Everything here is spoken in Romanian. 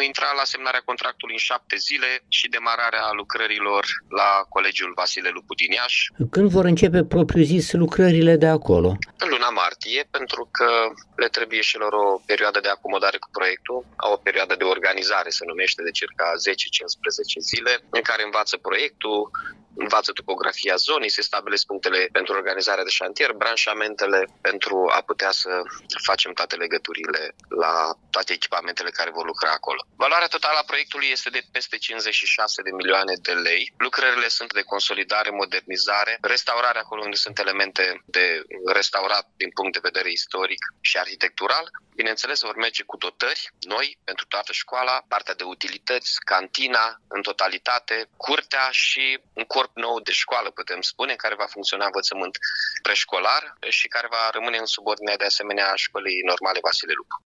intra la semnarea contractului în 7 zile și demararea lucrărilor la Colegiul Vasile Lupu din Iași. Când vor începe propriu-zis lucrările de acolo? În luna martie, pentru că le trebuie și lor o perioadă de acomodare cu proiectul, au o perioadă de organizare, se numește, de circa 10-15 zile, în care învață proiectul, învață topografia zonei, se stabilesc punctele pentru organizarea de șantier, branșamentele pentru a putea să facem toate legăturile la toate echipamentele care vor lucra acolo. Valoarea totală a proiectului este de peste 56 de milioane de lei. Lucrările sunt de consolidare, modernizare, restaurare acolo unde sunt elemente de restaurat din punct de vedere istoric și arhitectural. Bineînțeles, vor merge cu dotări noi pentru toată școala, partea de utilități, cantina în totalitate, curtea și un corp nou de școală, putem spune, care va funcționa învățământ preșcolar și care va rămâne în subordine de asemenea școlii normale Vasile Lupu.